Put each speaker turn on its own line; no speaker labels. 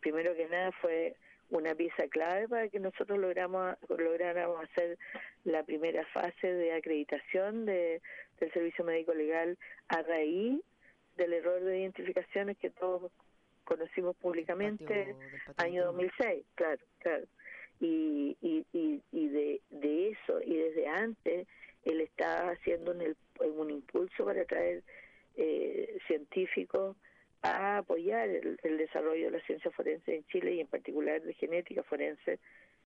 primero que nada fue una pieza clave para que nosotros lográramos hacer la primera fase de acreditación del servicio médico legal a raíz del error de identificaciones que todos conocimos públicamente
del patio
año 2006, claro. Y de eso, y desde antes, él está haciendo un impulso para traer científicos a apoyar el desarrollo de la ciencia forense en Chile y en particular de genética forense